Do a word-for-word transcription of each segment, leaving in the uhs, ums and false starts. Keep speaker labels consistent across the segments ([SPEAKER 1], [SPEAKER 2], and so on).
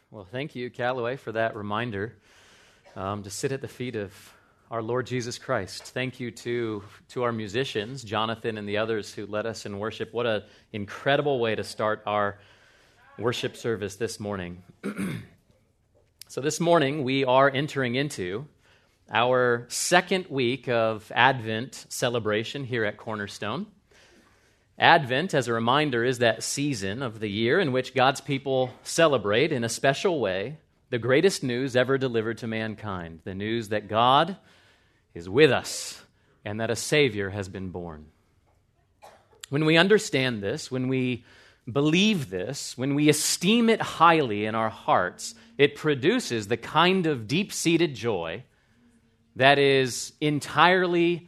[SPEAKER 1] Well, thank you, Callaway, for that reminder um, to sit at the feet of our Lord Jesus Christ. Thank you to, to our musicians, Jonathan and the others who led us in worship. What an incredible way to start our worship service this morning. So this morning, we are entering into our second week of Advent celebration here at Cornerstone. Advent, as a reminder, is that season of the year in which God's people celebrate in a special way the greatest news ever delivered to mankind, the news that God is with us and that a Savior has been born. When we understand this, when we believe this, when we esteem it highly in our hearts, it produces the kind of deep-seated joy that is entirely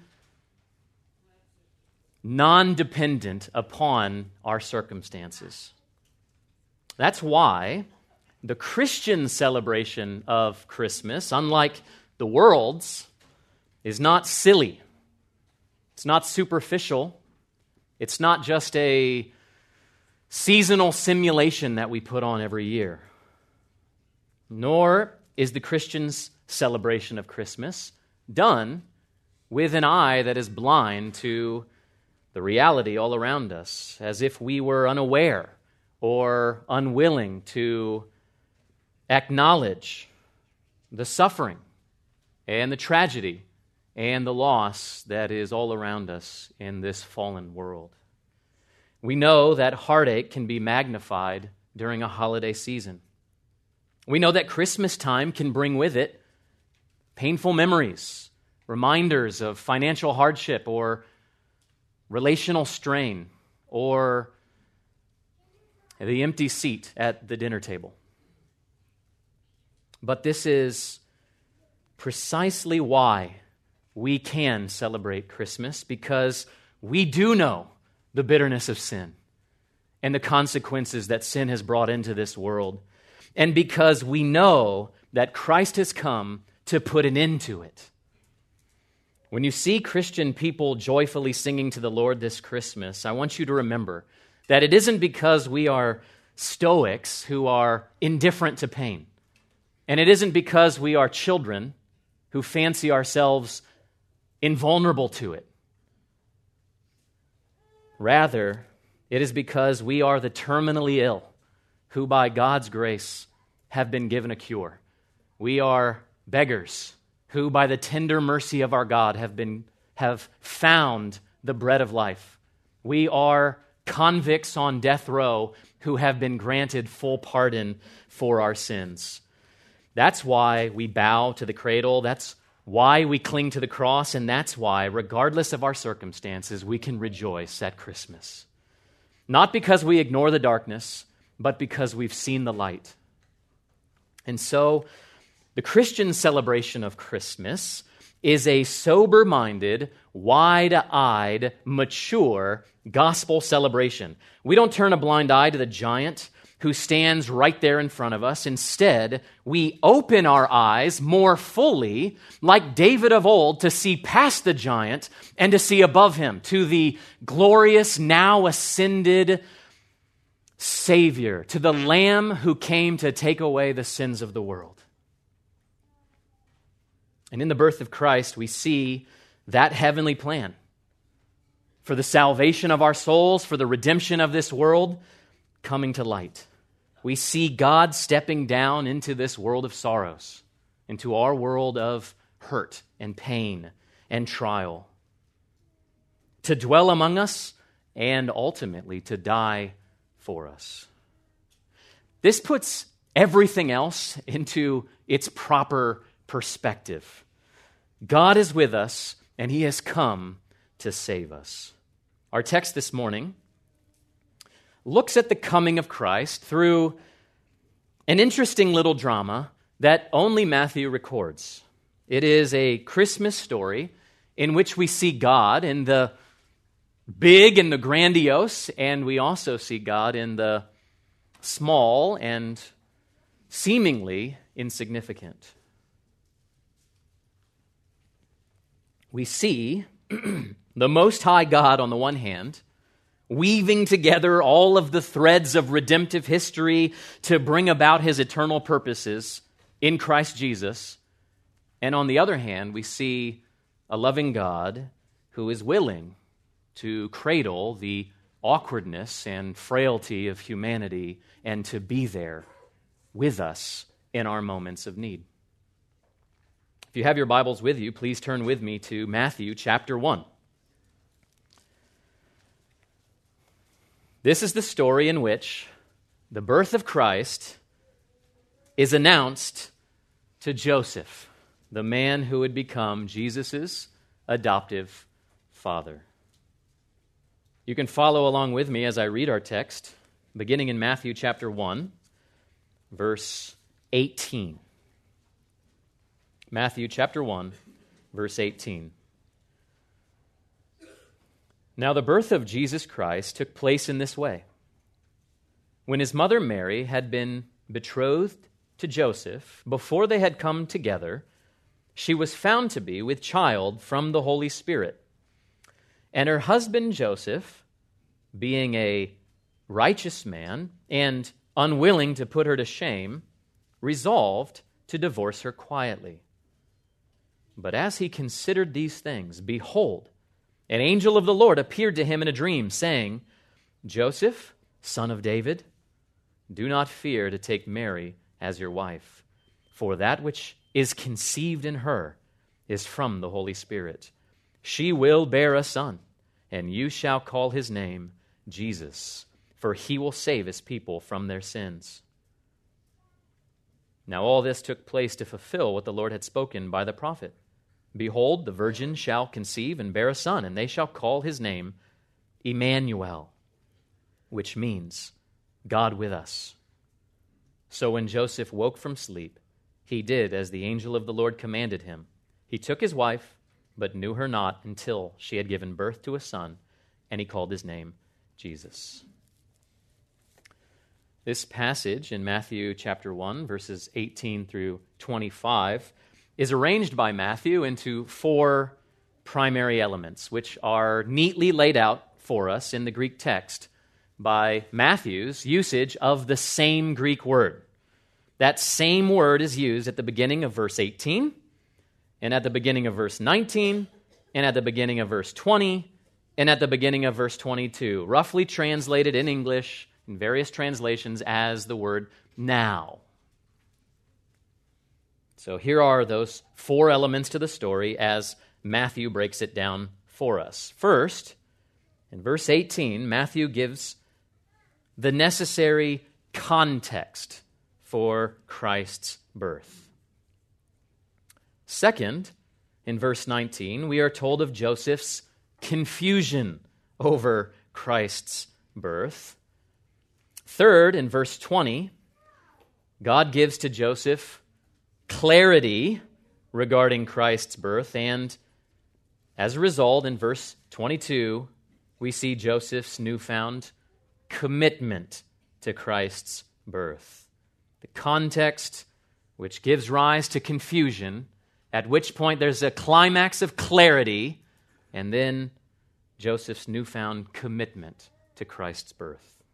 [SPEAKER 1] non-dependent upon our circumstances. That's why the Christian celebration of Christmas, unlike the world's, is not silly. It's not superficial. It's not just a seasonal simulation that we put on every year. Nor is the Christian's celebration of Christmas done with an eye that is blind to the reality all around us, as if we were unaware or unwilling to acknowledge the suffering and the tragedy and the loss that is all around us in this fallen world. We know that heartache can be magnified during a holiday season. We know that Christmas time can bring with it painful memories, reminders of financial hardship or relational strain, or the empty seat at the dinner table. But this is precisely why we can celebrate Christmas, because we do know the bitterness of sin and the consequences that sin has brought into this world, and because we know that Christ has come to put an end to it. When you see Christian people joyfully singing to the Lord this Christmas, I want you to remember that it isn't because we are stoics who are indifferent to pain. And it isn't because we are children who fancy ourselves invulnerable to it. Rather, it is because we are the terminally ill who by God's grace have been given a cure. We are beggars who by the tender mercy of our God have been have found the bread of life. We are convicts on death row who have been granted full pardon for our sins. That's why we bow to the cradle. That's why we cling to the cross. And that's why, regardless of our circumstances, we can rejoice at Christmas. Not because we ignore the darkness, but because we've seen the light. And so, the Christian celebration of Christmas is a sober-minded, wide-eyed, mature gospel celebration. We don't turn a blind eye to the giant who stands right there in front of us. Instead, we open our eyes more fully, like David of old, to see past the giant and to see above him, to the glorious, now ascended Savior, to the Lamb who came to take away the sins of the world. And in the birth of Christ, we see that heavenly plan for the salvation of our souls, for the redemption of this world, coming to light. We see God stepping down into this world of sorrows, into our world of hurt and pain and trial, to dwell among us and ultimately to die for us. This puts everything else into its proper perspective. God is with us, and He has come to save us. Our text this morning looks at the coming of Christ through an interesting little drama that only Matthew records. It is a Christmas story in which we see God in the big and the grandiose, and we also see God in the small and seemingly insignificant. We see the Most High God on the one hand weaving together all of the threads of redemptive history to bring about his eternal purposes in Christ Jesus. And on the other hand, we see a loving God who is willing to cradle the awkwardness and frailty of humanity and to be there with us in our moments of need. If you have your Bibles with you, please turn with me to Matthew chapter one. This is the story in which the birth of Christ is announced to Joseph, the man who would become Jesus' adoptive father. You can follow along with me as I read our text, beginning in Matthew chapter one, verse eighteen. Matthew chapter one, verse eighteen. Now the birth of Jesus Christ took place in this way. When his mother Mary had been betrothed to Joseph, before they had come together, she was found to be with child from the Holy Spirit. And her husband Joseph, being a righteous man and unwilling to put her to shame, resolved to divorce her quietly. But as he considered these things, behold, an angel of the Lord appeared to him in a dream, saying, Joseph, son of David, do not fear to take Mary as your wife, for that which is conceived in her is from the Holy Spirit. She will bear a son, and you shall call his name Jesus, for he will save his people from their sins. Now all this took place to fulfill what the Lord had spoken by the prophet. Behold, the virgin shall conceive and bear a son, and they shall call his name Emmanuel, which means God with us. So when Joseph woke from sleep, he did as the angel of the Lord commanded him. He took his wife, but knew her not until she had given birth to a son, and he called his name Jesus. This passage in Matthew chapter one, verses eighteen through twenty-five, is arranged by Matthew into four primary elements, which are neatly laid out for us in the Greek text by Matthew's usage of the same Greek word. That same word is used at the beginning of verse eighteen, and at the beginning of verse nineteen, and at the beginning of verse twenty, and at the beginning of verse twenty-two, roughly translated in English in various translations as the word now. So here are those four elements to the story as Matthew breaks it down for us. First, in verse eighteen, Matthew gives the necessary context for Christ's birth. Second, in verse nineteen, we are told of Joseph's confusion over Christ's birth. Third, in verse twenty, God gives to Joseph clarity regarding Christ's birth, and as a result, in verse twenty-two, we see Joseph's newfound commitment to Christ's birth. The context which gives rise to confusion, at which point there's a climax of clarity, and then Joseph's newfound commitment to Christ's birth.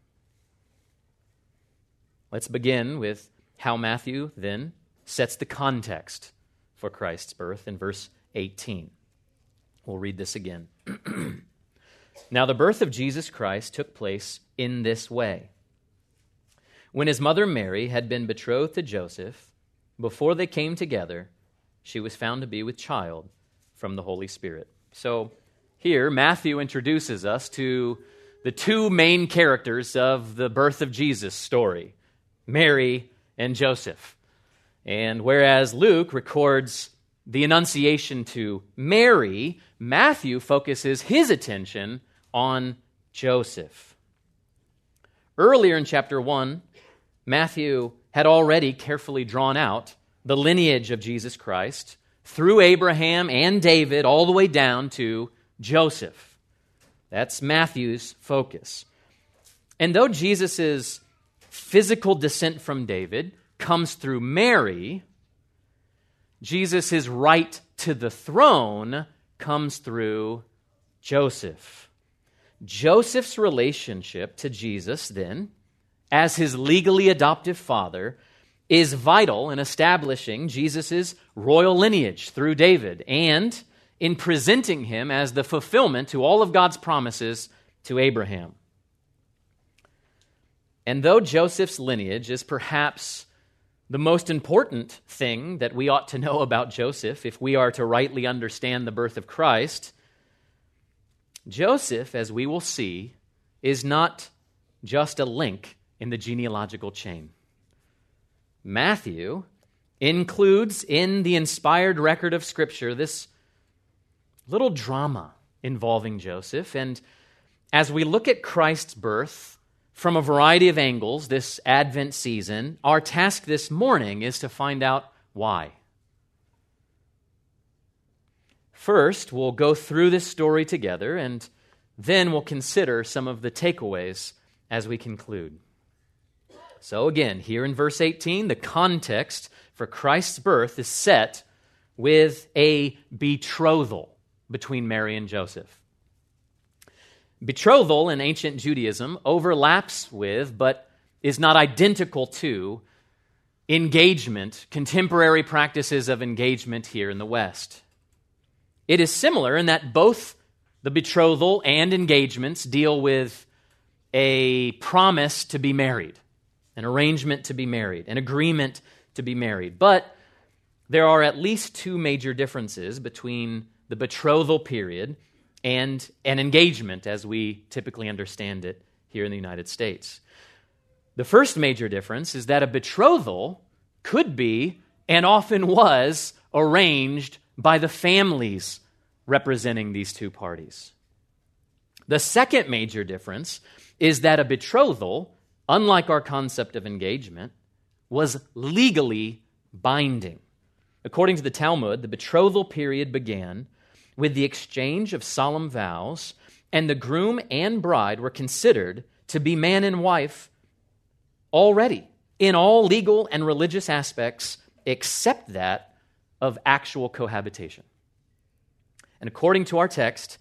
[SPEAKER 1] Let's begin with how Matthew then sets the context for Christ's birth in verse eighteen. We'll read this again. Now the birth of Jesus Christ took place in this way. When his mother Mary had been betrothed to Joseph, before they came together, she was found to be with child from the Holy Spirit. So here, Matthew introduces us to the two main characters of the birth of Jesus story, Mary and Joseph. And whereas Luke records the Annunciation to Mary, Matthew focuses his attention on Joseph. Earlier in chapter one, Matthew had already carefully drawn out the lineage of Jesus Christ through Abraham and David all the way down to Joseph. That's Matthew's focus. And though Jesus' physical descent from David comes through Mary, Jesus' right to the throne comes through Joseph. Joseph's relationship to Jesus, then, as his legally adoptive father, is vital in establishing Jesus' royal lineage through David and in presenting him as the fulfillment to all of God's promises to Abraham. And though Joseph's lineage is perhaps the most important thing that we ought to know about Joseph if we are to rightly understand the birth of Christ, Joseph, as we will see, is not just a link in the genealogical chain. Matthew includes in the inspired record of Scripture this little drama involving Joseph. And as we look at Christ's birth from a variety of angles this Advent season, our task this morning is to find out why. First, we'll go through this story together, and then we'll consider some of the takeaways as we conclude. So again, here in verse eighteen, the context for Christ's birth is set with a betrothal between Mary and Joseph. Betrothal in ancient Judaism overlaps with, but is not identical to, engagement, contemporary practices of engagement here in the West. It is similar in that both the betrothal and engagements deal with a promise to be married, an arrangement to be married, an agreement to be married. But there are at least two major differences between the betrothal period and an engagement as we typically understand it here in the United States. The first major difference is that a betrothal could be, and often was, arranged by the families representing these two parties. The second major difference is that a betrothal, unlike our concept of engagement, was legally binding. According to the Talmud, the betrothal period began with the exchange of solemn vows, and the groom and bride were considered to be man and wife already in all legal and religious aspects except that of actual cohabitation. And according to our text,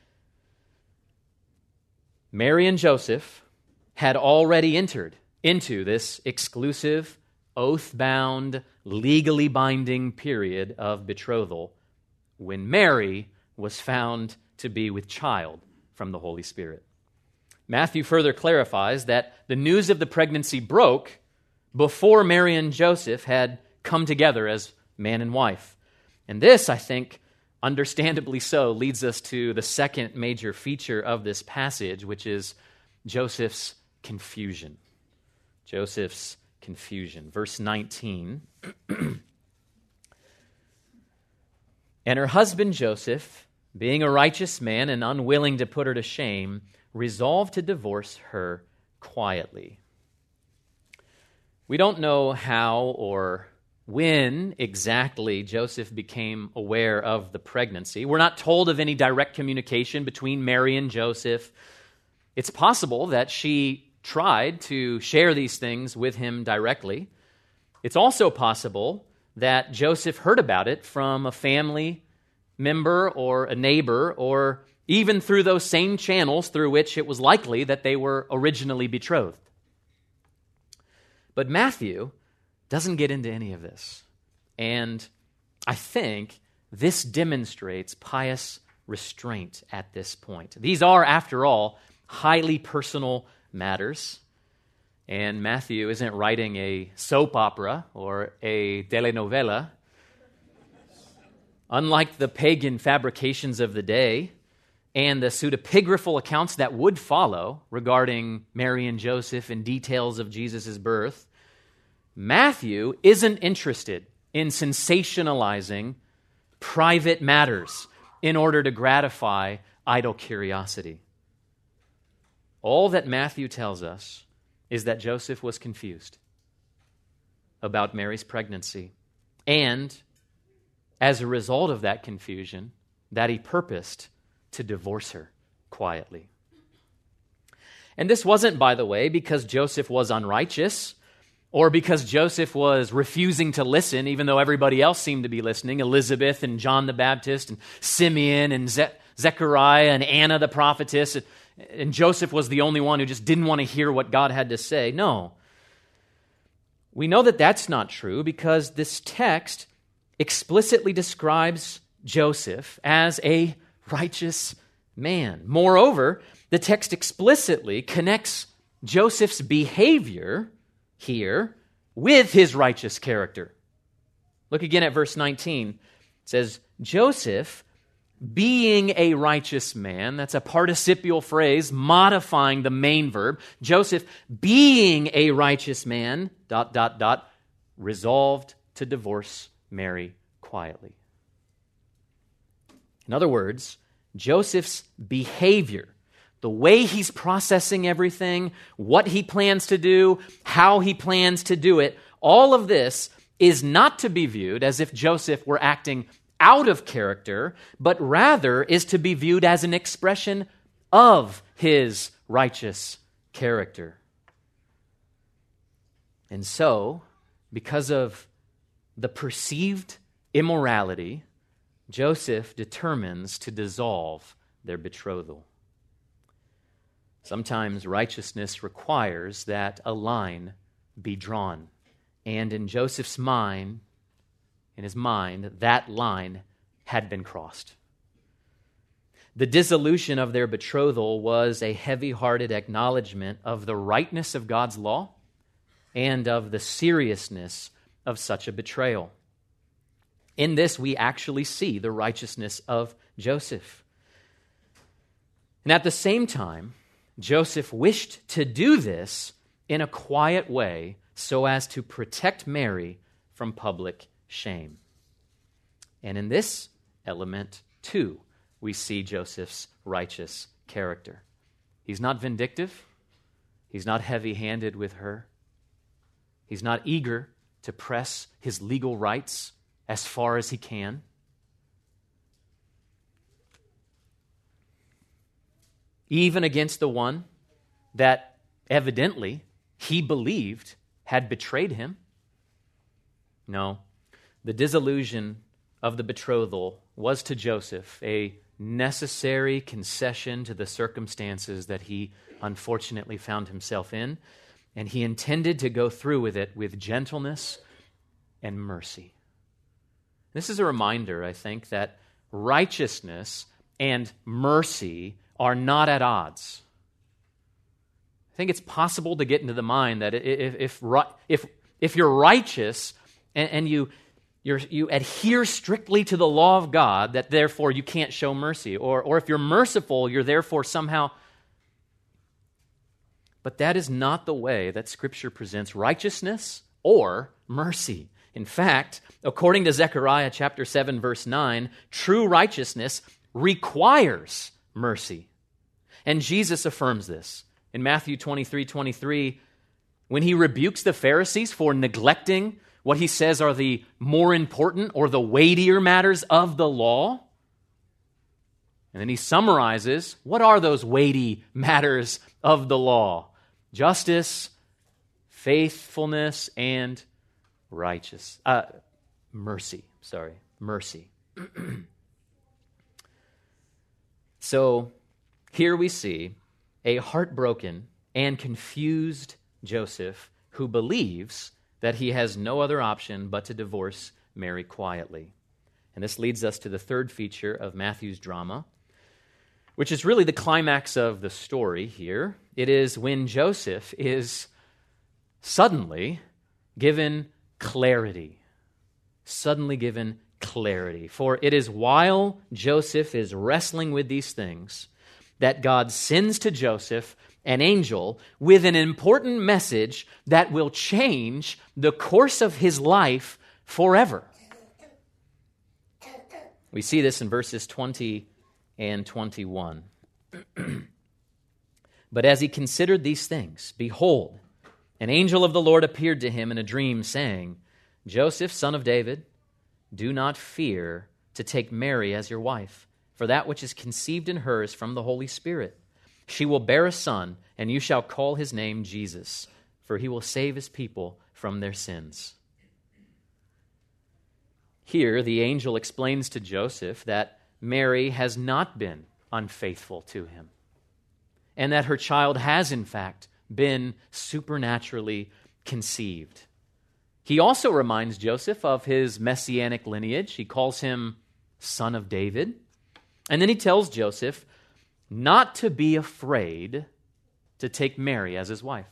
[SPEAKER 1] Mary and Joseph had already entered into this exclusive, oath-bound, legally binding period of betrothal when Mary was found to be with child from the Holy Spirit. Matthew further clarifies that the news of the pregnancy broke before Mary and Joseph had come together as man and wife. And this, I think, understandably so, leads us to the second major feature of this passage, which is Joseph's confusion. Joseph's confusion. Verse nineteen. And her husband Joseph, being a righteous man and unwilling to put her to shame, resolved to divorce her quietly. We don't know how or when exactly Joseph became aware of the pregnancy. We're not told of any direct communication between Mary and Joseph. It's possible that she tried to share these things with him directly. It's also possible that Joseph heard about it from a family member or a neighbor, or even through those same channels through which it was likely that they were originally betrothed. But Matthew doesn't get into any of this. And I think this demonstrates pious restraint at this point. These are, after all, highly personal matters. And Matthew isn't writing a soap opera or a telenovela. Unlike the pagan fabrications of the day and the pseudepigraphal accounts that would follow regarding Mary and Joseph and details of Jesus' birth, Matthew isn't interested in sensationalizing private matters in order to gratify idle curiosity. All that Matthew tells us is that Joseph was confused about Mary's pregnancy, and as a result of that confusion, that he purposed to divorce her quietly. And this wasn't, by the way, because Joseph was unrighteous or because Joseph was refusing to listen, even though everybody else seemed to be listening, Elizabeth and John the Baptist and Simeon and Ze- Zechariah and Anna the prophetess. and Joseph was the only one who just didn't want to hear what God had to say. No. We know that that's not true because this text explicitly describes Joseph as a righteous man. Moreover, the text explicitly connects Joseph's behavior here with his righteous character. Look again at verse nineteen. It says, Joseph, being a righteous man, that's a participial phrase modifying the main verb. Joseph, being a righteous man, dot, dot, dot, resolved to divorce Mary quietly. In other words, Joseph's behavior, the way he's processing everything, what he plans to do, how he plans to do it, all of this is not to be viewed as if Joseph were acting out of character, but rather is to be viewed as an expression of his righteous character. And so, because of the perceived immorality, Joseph determines to dissolve their betrothal. Sometimes righteousness requires that a line be drawn. And in Joseph's mind, in his mind, that line had been crossed. The dissolution of their betrothal was a heavy-hearted acknowledgement of the rightness of God's law and of the seriousness of such a betrayal. In this, we actually see the righteousness of Joseph. And at the same time, Joseph wished to do this in a quiet way so as to protect Mary from public shame. And in this element, too, we see Joseph's righteous character. He's not vindictive. He's not heavy-handed with her. He's not eager to press his legal rights as far as he can. Even against the one that evidently he believed had betrayed him. No, the dissolution of the betrothal was to Joseph a necessary concession to the circumstances that he unfortunately found himself in, and he intended to go through with it with gentleness and mercy. This is a reminder, I think, that righteousness and mercy are not at odds. I think it's possible to get into the mind that if if if, if you're righteous and, and you you're, you adhere strictly to the law of God, that therefore you can't show mercy, or or if you're merciful, you're therefore somehow. But that is not the way that Scripture presents righteousness or mercy. In fact, according to Zechariah chapter seven, verse nine, true righteousness requires mercy. And Jesus affirms this. In Matthew twenty-three, twenty-three, when he rebukes the Pharisees for neglecting what he says are the more important or the weightier matters of the law, and then he summarizes, what are those weighty matters of the law? Justice, faithfulness, and righteous. Uh, mercy, sorry, mercy. So, here we see a heartbroken and confused Joseph who believes that he has no other option but to divorce Mary quietly. And this leads us to the third feature of Matthew's drama, which is really the climax of the story here. It is when Joseph is suddenly given clarity. Suddenly given clarity. For it is while Joseph is wrestling with these things that God sends to Joseph an angel with an important message that will change the course of his life forever. We see this in verses twenty and twenty-one. But as he considered these things, behold, an angel of the Lord appeared to him in a dream, saying, Joseph, son of David, do not fear to take Mary as your wife, for that which is conceived in her is from the Holy Spirit. She will bear a son, and you shall call his name Jesus, for he will save his people from their sins. Here, the angel explains to Joseph that Mary has not been unfaithful to him. and that her child has, in fact, been supernaturally conceived. He also reminds Joseph of his messianic lineage. He calls him son of David. And then he tells Joseph not to be afraid to take Mary as his wife.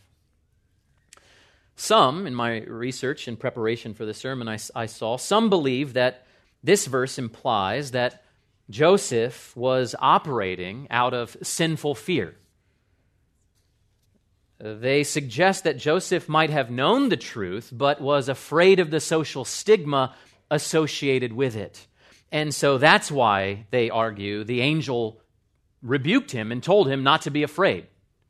[SPEAKER 1] Some, in my research and preparation for the sermon, I, I saw, some believe that this verse implies that Joseph was operating out of sinful fear. They suggest that Joseph might have known the truth, but was afraid of the social stigma associated with it. And so that's why, they argue, the angel rebuked him and told him not to be afraid.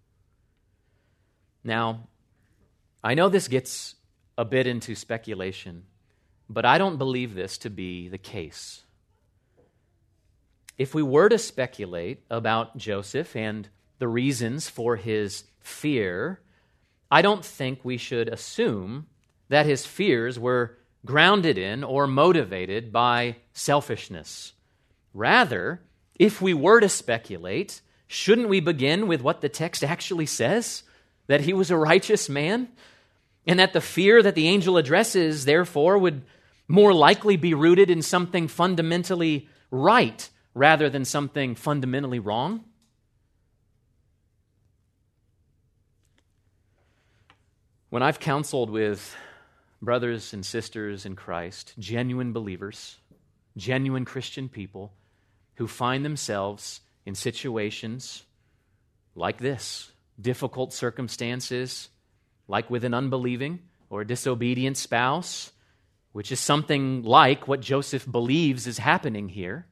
[SPEAKER 1] Now, I know this gets a bit into speculation, but I don't believe this to be the case. If we were to speculate about Joseph and the reasons for his fear, I don't think we should assume that his fears were grounded in or motivated by selfishness. Rather, if we were to speculate, shouldn't we begin with what the text actually says? That he was a righteous man? And that the fear that the angel addresses, therefore, would more likely be rooted in something fundamentally right rather than something fundamentally wrong? When I've counseled with brothers and sisters in Christ, genuine believers, genuine Christian people who find themselves in situations like this, difficult circumstances, like with an unbelieving or a disobedient spouse, which is something like what Joseph believes is happening here,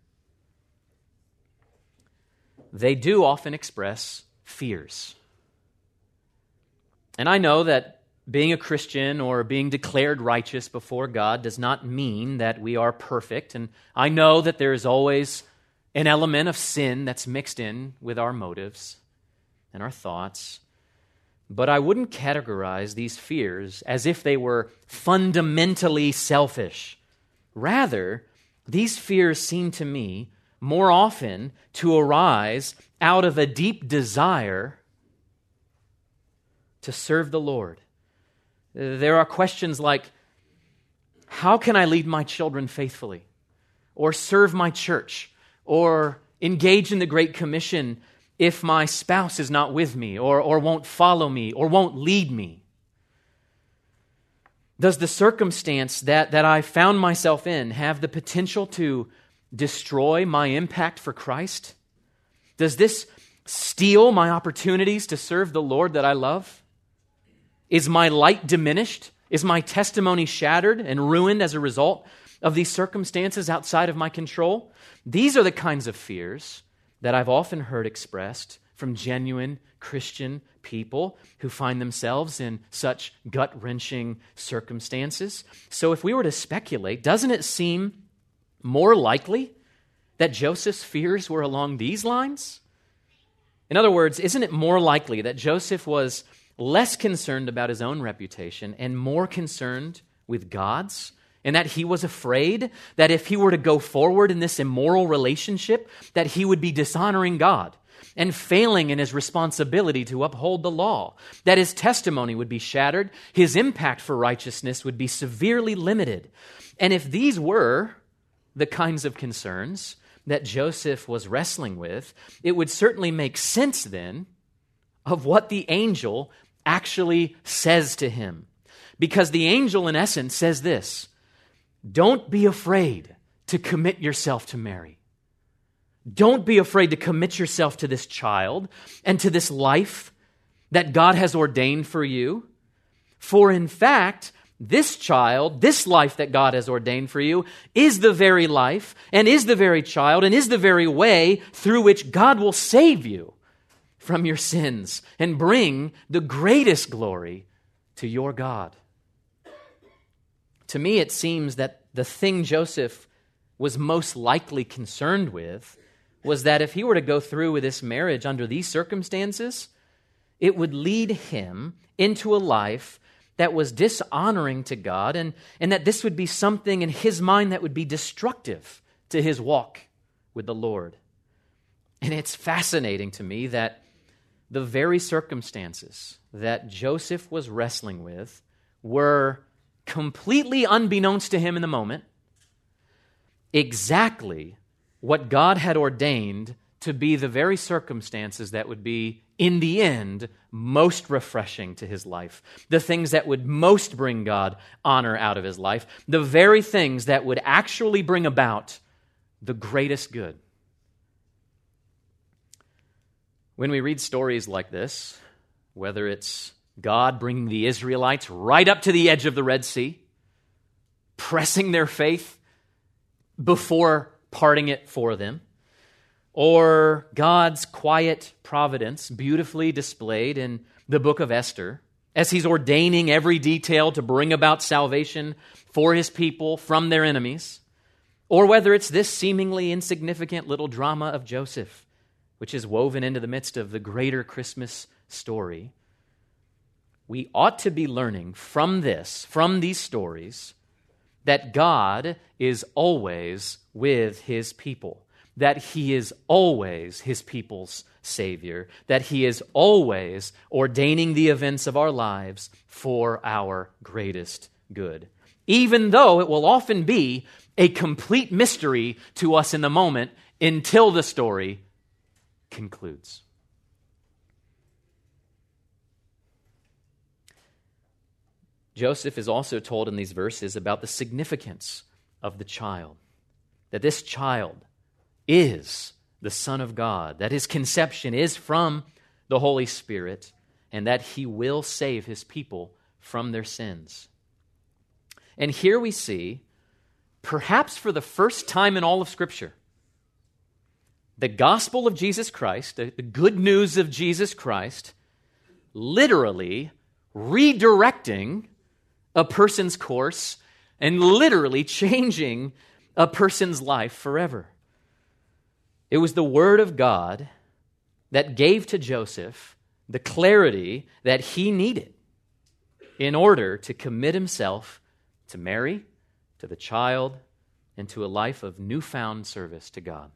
[SPEAKER 1] they do often express fears. And I know that being a Christian or being declared righteous before God does not mean that we are perfect. And I know that there is always an element of sin that's mixed in with our motives and our thoughts. But I wouldn't categorize these fears as if they were fundamentally selfish. Rather, these fears seem to me more often to arise out of a deep desire to serve the Lord. There are questions like, how can I lead my children faithfully? Or serve my church? Or engage in the Great Commission if my spouse is not with me, or, or won't follow me, or won't lead me? Does the circumstance that, that I found myself in have the potential to destroy my impact for Christ? Does this steal my opportunities to serve the Lord that I love? Is my light diminished? Is my testimony shattered and ruined as a result of these circumstances outside of my control? These are the kinds of fears that I've often heard expressed from genuine Christian people who find themselves in such gut-wrenching circumstances. So if we were to speculate, doesn't it seem more likely that Joseph's fears were along these lines? In other words, isn't it more likely that Joseph was less concerned about his own reputation and more concerned with God's, and that he was afraid that if he were to go forward in this immoral relationship, that he would be dishonoring God and failing in his responsibility to uphold the law, that his testimony would be shattered, his impact for righteousness would be severely limited. And if these were the kinds of concerns that Joseph was wrestling with, it would certainly make sense then of what the angel actually says to him. Because the angel, in essence, says this: don't be afraid to commit yourself to Mary. Don't be afraid to commit yourself to this child and to this life that God has ordained for you. For in fact, this child, this life that God has ordained for you, is the very life and is the very child and is the very way through which God will save you from your sins and bring the greatest glory to your God. To me, it seems that the thing Joseph was most likely concerned with was that if he were to go through with this marriage under these circumstances, it would lead him into a life that was dishonoring to God, and, and that this would be something in his mind that would be destructive to his walk with the Lord. And it's fascinating to me that the very circumstances that Joseph was wrestling with were completely unbeknownst to him in the moment, exactly what God had ordained to be the very circumstances that would be, in the end, most refreshing to his life, the things that would most bring God honor out of his life, the very things that would actually bring about the greatest good. When we read stories like this, whether it's God bringing the Israelites right up to the edge of the Red Sea, pressing their faith before parting it for them, or God's quiet providence beautifully displayed in the book of Esther, as he's ordaining every detail to bring about salvation for his people from their enemies, or whether it's this seemingly insignificant little drama of Joseph, which is woven into the midst of the greater Christmas story, we ought to be learning from this, from these stories, that God is always with his people, that he is always his people's Savior, that he is always ordaining the events of our lives for our greatest good, even though it will often be a complete mystery to us in the moment until the story concludes. Joseph is also told in these verses about the significance of the child, that this child is the Son of God, that his conception is from the Holy Spirit, and that he will save his people from their sins. And here we see, perhaps for the first time in all of Scripture, the gospel of Jesus Christ, the good news of Jesus Christ, literally redirecting a person's course and literally changing a person's life forever. It was the Word of God that gave to Joseph the clarity that he needed in order to commit himself to Mary, to the child, and to a life of newfound service to God.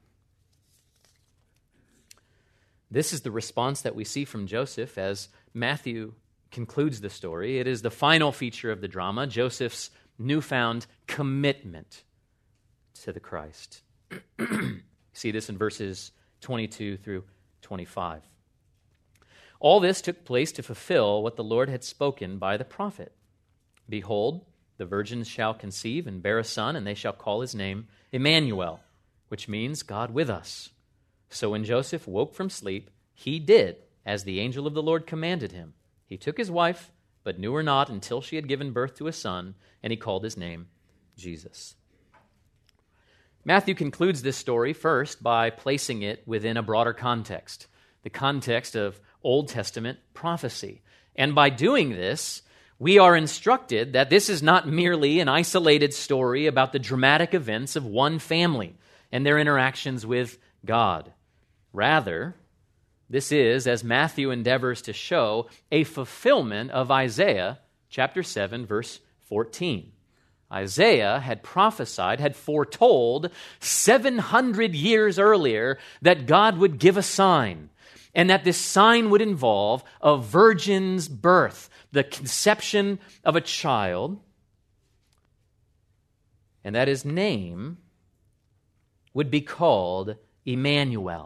[SPEAKER 1] This is the response that we see from Joseph as Matthew concludes the story. It is the final feature of the drama, Joseph's newfound commitment to the Christ. See this in verses twenty-two through twenty-five. All this took place to fulfill what the Lord had spoken by the prophet. Behold, the virgins shall conceive and bear a son, and they shall call his name Emmanuel, which means God with us. So when Joseph woke from sleep, he did as the angel of the Lord commanded him. He took his wife, but knew her not until she had given birth to a son, and he called his name Jesus. Matthew concludes this story first by placing it within a broader context, the context of Old Testament prophecy. And by doing this, we are instructed that this is not merely an isolated story about the dramatic events of one family and their interactions with God. Rather, this is, as Matthew endeavors to show, a fulfillment of Isaiah chapter seven, verse fourteen. Isaiah had prophesied, had foretold seven hundred years earlier that God would give a sign, and that this sign would involve a virgin's birth, the conception of a child, and that his name would be called Emmanuel.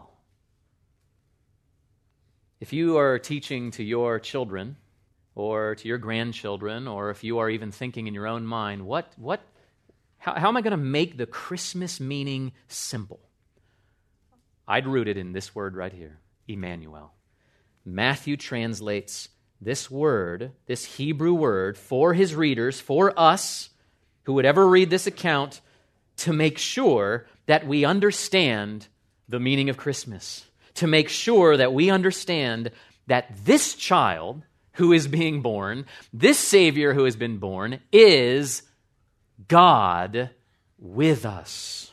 [SPEAKER 1] If you are teaching to your children or to your grandchildren, or if you are even thinking in your own mind, what, what, how, how am I going to make the Christmas meaning simple? I'd root it in this word right here, Emmanuel. Matthew translates this word, this Hebrew word, for his readers, for us who would ever read this account, to make sure that we understand the meaning of Christmas, to make sure that we understand that this child who is being born, this Savior who has been born, is God with us.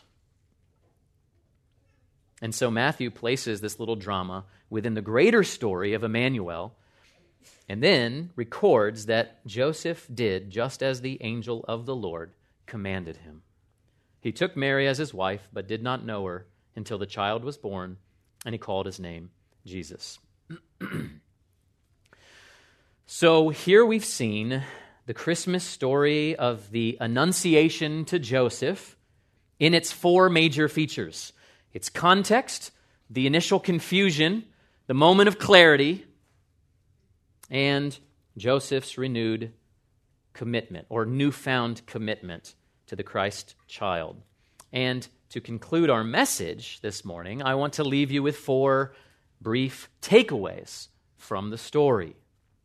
[SPEAKER 1] And so Matthew places this little drama within the greater story of Emmanuel, and then records that Joseph did just as the angel of the Lord commanded him. He took Mary as his wife, but did not know her until the child was born, and he called his name Jesus. So here we've seen the Christmas story of the Annunciation to Joseph in its four major features: its context, the initial confusion, the moment of clarity, and Joseph's renewed commitment or newfound commitment to the Christ child. And to conclude our message this morning, I want to leave you with four brief takeaways from the story.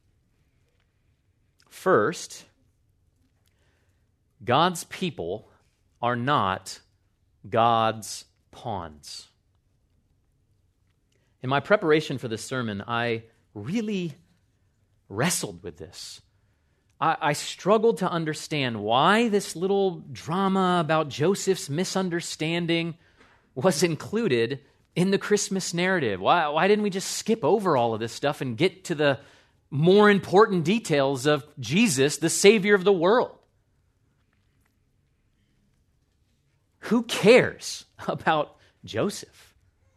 [SPEAKER 1] First, God's people are not God's pawns. In my preparation for this sermon, I really wrestled with this. I, I struggled to understand why this little drama about Joseph's misunderstanding was included in the Christmas narrative. Why, why didn't we just skip over all of this stuff and get to the more important details of Jesus, the Savior of the world? Who cares about Joseph?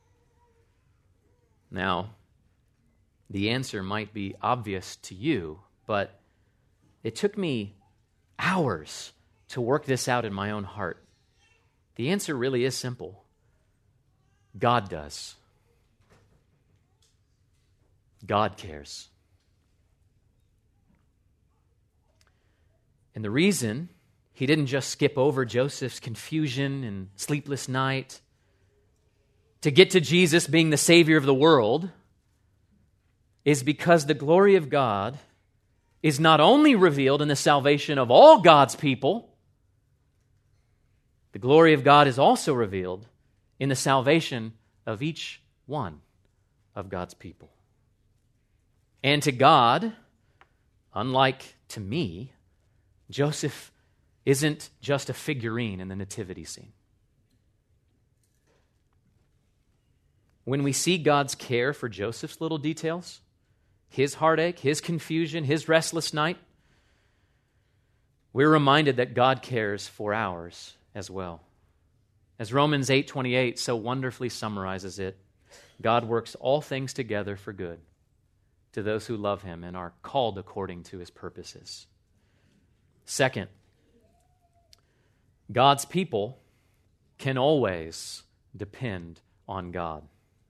[SPEAKER 1] Now, the answer might be obvious to you, but it took me hours to work this out in my own heart. The answer really is simple. God does. God cares. And the reason he didn't just skip over Joseph's confusion and sleepless night to get to Jesus being the Savior of the world is because the glory of God is not only revealed in the salvation of all God's people, the glory of God is also revealed in the salvation of each one of God's people. And to God, unlike to me, Joseph isn't just a figurine in the nativity scene. When we see God's care for Joseph's little details, his heartache, his confusion, his restless night, we're reminded that God cares for ours as well. As Romans eight twenty-eight so wonderfully summarizes it, God works all things together for good to those who love him and are called according to his purposes. Second, God's people can always depend on God.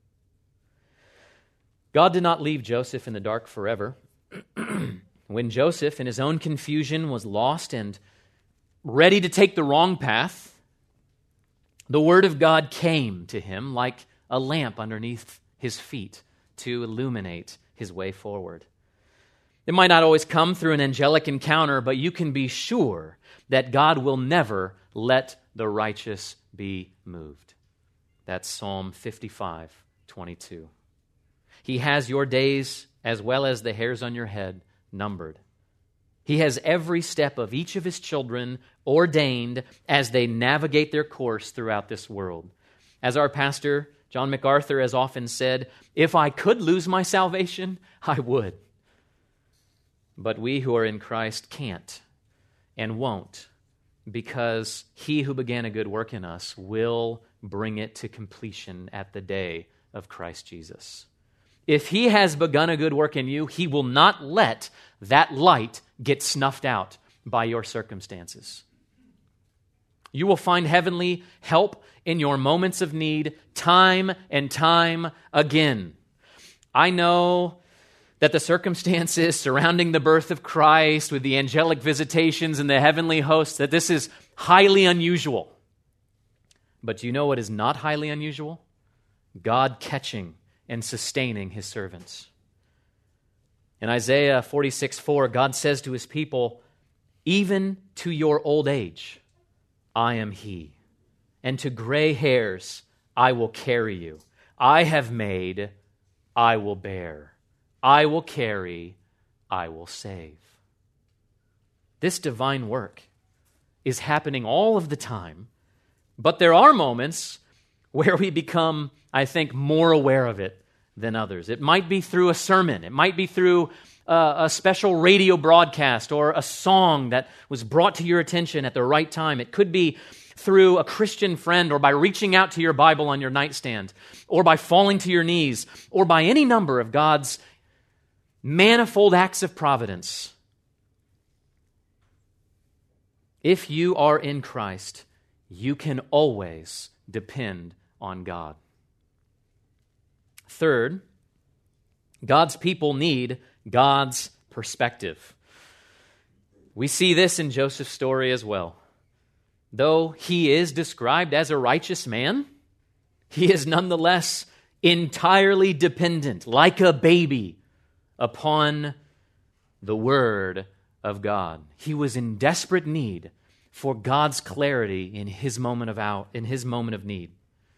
[SPEAKER 1] God did not leave Joseph in the dark forever. When Joseph, in his own confusion, was lost and ready to take the wrong path, the word of God came to him like a lamp underneath his feet to illuminate his way forward. It might not always come through an angelic encounter, but you can be sure that God will never let the righteous be moved. That's Psalm fifty-five twenty-two. He has your days as well as the hairs on your head numbered. He has every step of each of his children ordained as they navigate their course throughout this world. As our pastor, John MacArthur, has often said, if I could lose my salvation, I would. But we who are in Christ can't and won't, because he who began a good work in us will bring it to completion at the day of Christ Jesus. If he has begun a good work in you, he will not let that light get snuffed out by your circumstances. You will find heavenly help in your moments of need time and time again. I know that the circumstances surrounding the birth of Christ with the angelic visitations and the heavenly hosts, that this is highly unusual. But do you know what is not highly unusual? God catching and sustaining his servants. In Isaiah forty-six four, God says to his people, even to your old age, I am he, and to gray hairs I will carry you. I have made, I will bear. I will carry, I will save. This divine work is happening all of the time, but there are moments where we become, I think, more aware of it than others. It might be through a sermon. It might be through a, a special radio broadcast or a song that was brought to your attention at the right time. It could be through a Christian friend, or by reaching out to your Bible on your nightstand, or by falling to your knees, or by any number of God's manifold acts of providence. If you are in Christ, you can always depend on God. Third, God's people need God's perspective. We see this in Joseph's story as well. Though he is described as a righteous man, he is nonetheless entirely dependent, like a baby, upon the Word of God. He was in desperate need for God's clarity in his moment of out, in his moment of need.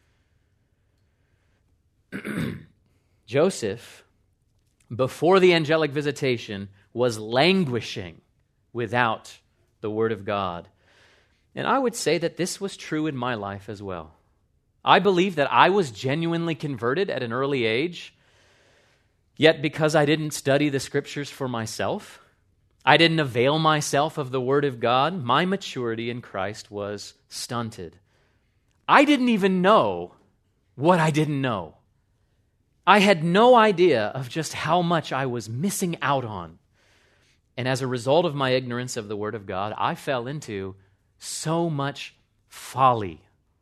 [SPEAKER 1] Joseph, before the angelic visitation, was languishing without the Word of God. And I would say that this was true in my life as well. I believe that I was genuinely converted at an early age, yet because I didn't study the Scriptures for myself, I didn't avail myself of the Word of God, my maturity in Christ was stunted. I didn't even know what I didn't know. I had no idea of just how much I was missing out on. And as a result of my ignorance of the Word of God, I fell into so much folly.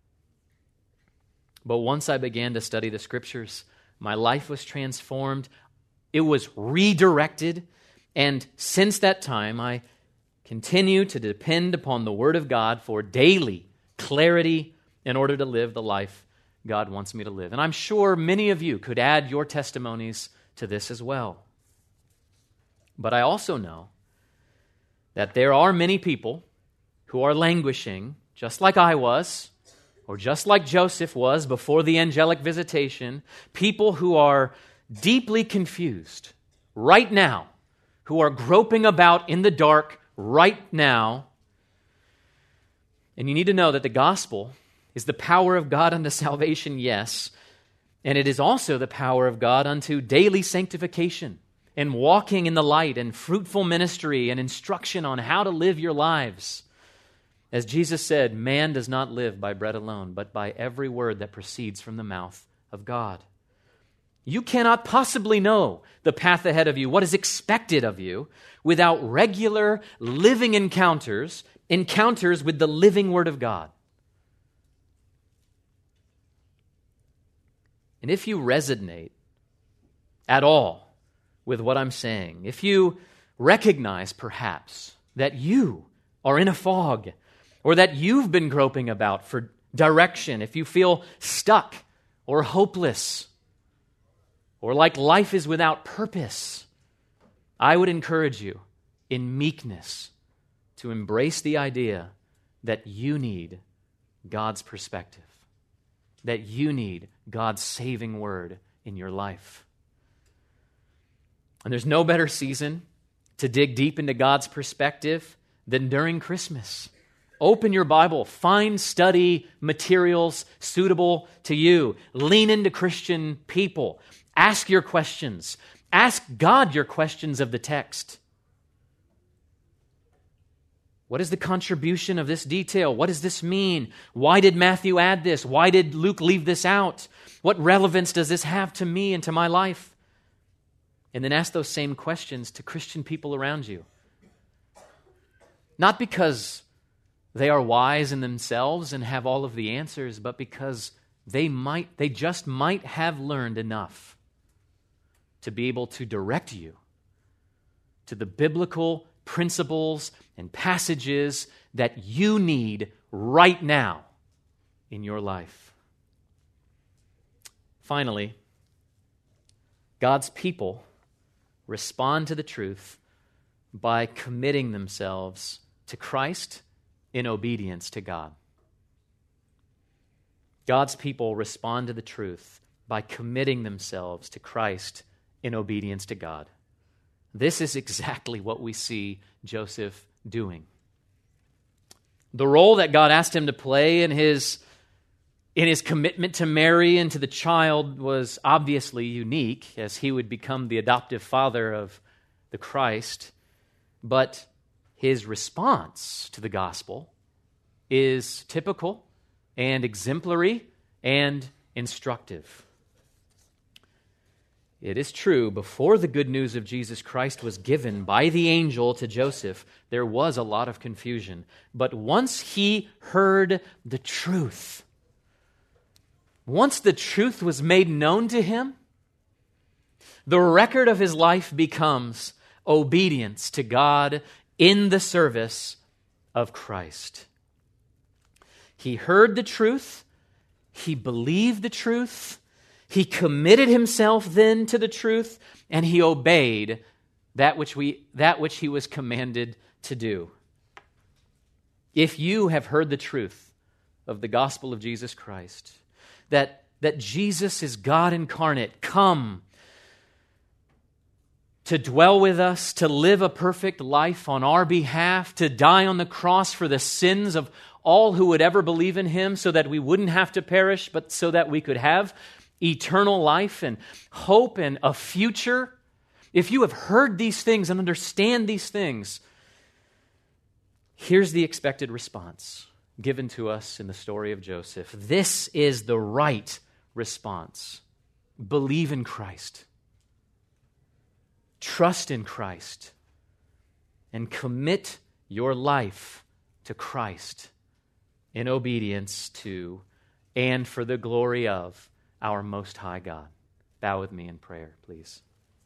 [SPEAKER 1] But once I began to study the Scriptures, my life was transformed. It was redirected. And since that time, I continue to depend upon the Word of God for daily clarity in order to live the life God wants me to live. And I'm sure many of you could add your testimonies to this as well. But I also know that there are many people who are languishing, just like I was, or just like Joseph was before the angelic visitation, people who are deeply confused right now, who are groping about in the dark right now. And you need to know that the gospel is the power of God unto salvation, yes, and it is also the power of God unto daily sanctification and walking in the light and fruitful ministry and instruction on how to live your lives. As Jesus said, man does not live by bread alone, but by every word that proceeds from the mouth of God. You cannot possibly know the path ahead of you, what is expected of you, without regular living encounters, encounters with the living Word of God. And if you resonate at all with what I'm saying, if you recognize perhaps that you are in a fog, or that you've been groping about for direction, if you feel stuck or hopeless, or like life is without purpose, I would encourage you in meekness to embrace the idea that you need God's perspective, that you need God's saving word in your life. And there's no better season to dig deep into God's perspective than during Christmas. Open your Bible, find study materials suitable to you. Lean into Christian people. Ask your questions. Ask God your questions of the text. What is the contribution of this detail? What does this mean? Why did Matthew add this? Why did Luke leave this out? What relevance does this have to me and to my life? And then ask those same questions to Christian people around you. Not because they are wise in themselves and have all of the answers, but because they might, they just might have learned enough to be able to direct you to the biblical principles and passages that you need right now in your life. Finally, God's people respond to the truth by committing themselves to Christ in obedience to God. God's people respond to the truth by committing themselves to Christ in obedience to God. This is exactly what we see Joseph doing. The role that God asked him to play in his, in his commitment to Mary and to the child was obviously unique, as he would become the adoptive father of the Christ. But his response to the gospel is typical and exemplary and instructive. It is true, before the good news of Jesus Christ was given by the angel to Joseph, there was a lot of confusion. But once he heard the truth, once the truth was made known to him, the record of his life becomes obedience to God in the service of Christ. He heard the truth, he believed the truth, he committed himself then to the truth, and he obeyed that which we that which he was commanded to do. If you have heard the truth of the gospel of Jesus Christ, that, that Jesus is God incarnate, come to dwell with us, to live a perfect life on our behalf, to die on the cross for the sins of all who would ever believe in him, so that we wouldn't have to perish, but so that we could have eternal life and hope and a future. If you have heard these things and understand these things, here's the expected response given to us in the story of Joseph. This is the right response. Believe in Christ. Trust in Christ. And commit your life to Christ in obedience to and for the glory of our Most High God. Bow with me in prayer, please.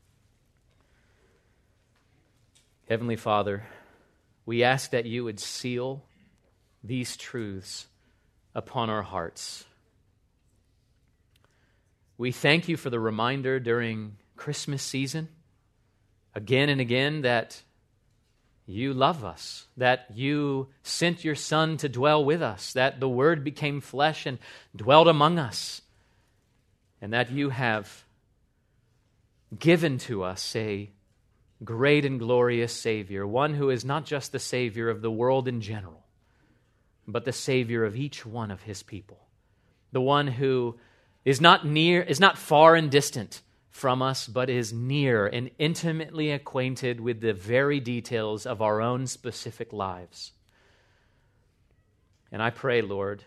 [SPEAKER 1] Heavenly Father, we ask that you would seal these truths upon our hearts. We thank you for the reminder during Christmas season, again and again, that you love us, that you sent your Son to dwell with us, that the Word became flesh and dwelt among us, and that you have given to us a great and glorious Savior, one who is not just the Savior of the world in general, but the Savior of each one of his people, the one who is not near, is not far and distant from us, but is near and intimately acquainted with the very details of our own specific lives. And I pray, Lord,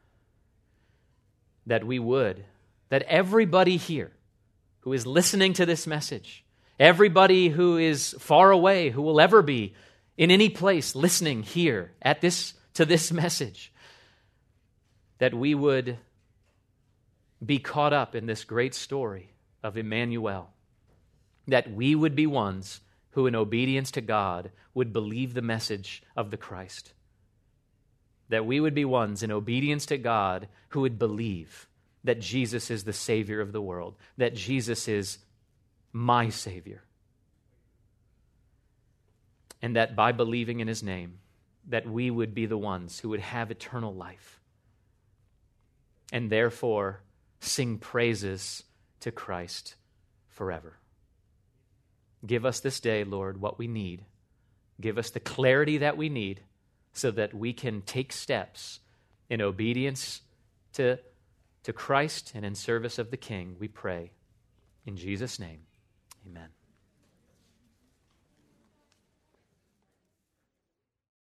[SPEAKER 1] that we would, that everybody here who is listening to this message, everybody who is far away, who will ever be in any place listening here at this to this message, that we would be caught up in this great story of Emmanuel, that we would be ones who in obedience to God would believe the message of the Christ, that we would be ones in obedience to God who would believe that Jesus is the Savior of the world, that Jesus is my Savior, and that by believing in his name, that we would be the ones who would have eternal life, and therefore sing praises to Christ forever. Give us this day, Lord, what we need. Give us the clarity that we need so that we can take steps in obedience to, to Christ and in service of the King, we pray. In Jesus' name, amen.